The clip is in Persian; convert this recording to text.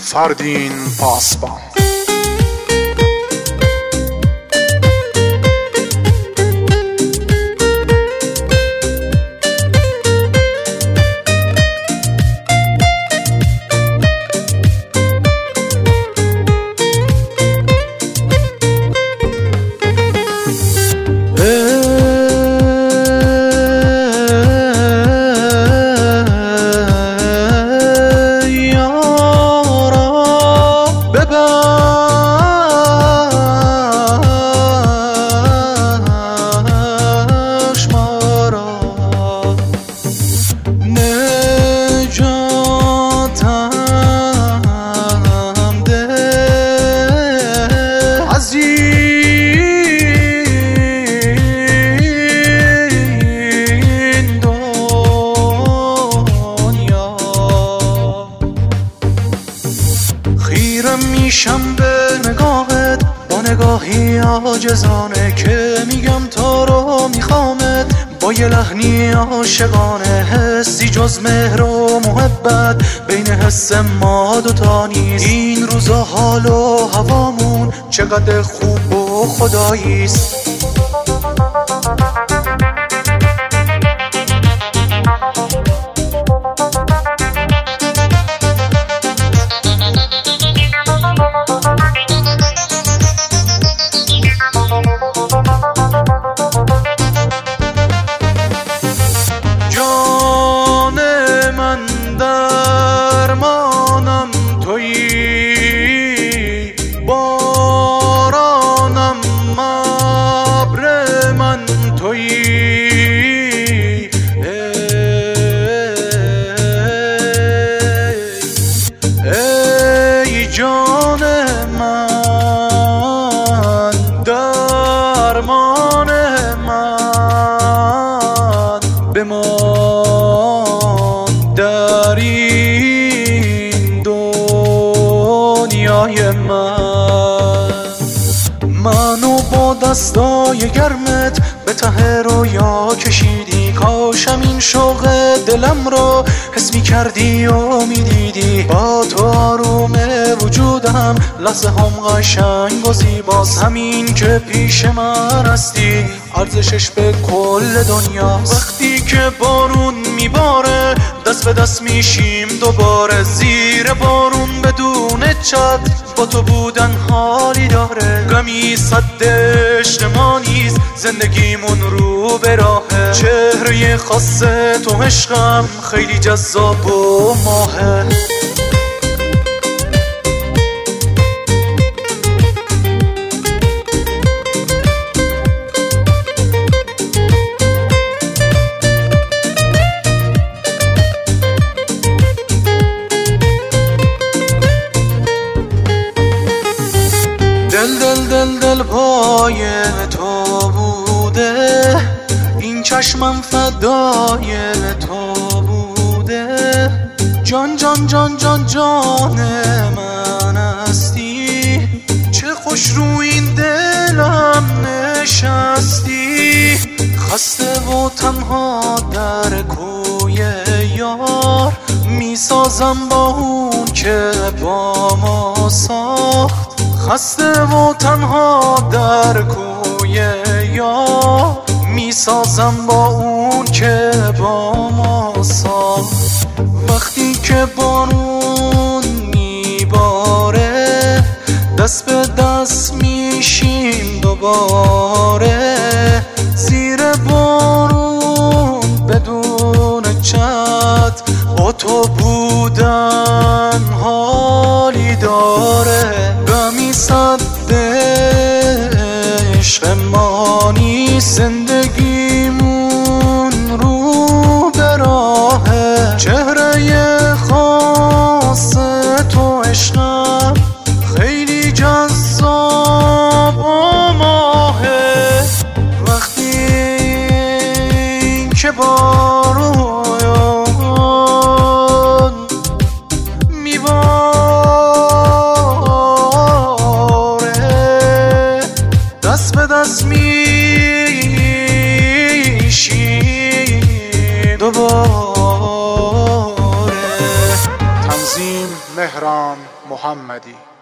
فردین پاسبان. میشم به نگاهت با نگاهی عاجزانه که میگم تو رو میخوامت، با یه لحنی عاشقانه. حسی جز مهر و محبت بین حس ما دوتا نیست. این روزا حال و هوامون چقدر خوب و خداییست. درمانم تویی، بارانم ابر من تویی. ای جان من، درمان من، بمان در این دنیای منو با دستای گرمت به ته رویا کشیدی. کاشم این شوق دلم رو حس می کردی و می دیدی. با تو آروم وجودم لحظه هم قشنگ و زیباست. همین که پیش من هستی ارزشش به کل دنیا. وقتی که بارون میباره دست به دست میشیم دوباره. زیر بارون بدون چت با تو بودن حالی داره. غمی صد عشق ما نیست، زندگیمون رو به راهه. چهره خاص تو عشقم خیلی جذاب و ماهه. دل پای تو بوده، این چشمم فدای تو بوده. جان جان جان جان جان من هستی، چه خوش رو این دلم نشستی. خسته و تنها در کوی یار میسازم با اون که با ما ساخت. خسته و تنها در کوی یار میسازم با اون که با ما ساخت. وقتی که بارون میباره دست به دست میشیم دوباره. زیر بارون بدون چت با تو بودن حالی داره. غمی صد عشق ما نیست، زندگیمون رو به راهه. چهره خاص تو عشقم خیلی جذاب و ماهه. وقتی که بارون تهران محمدی.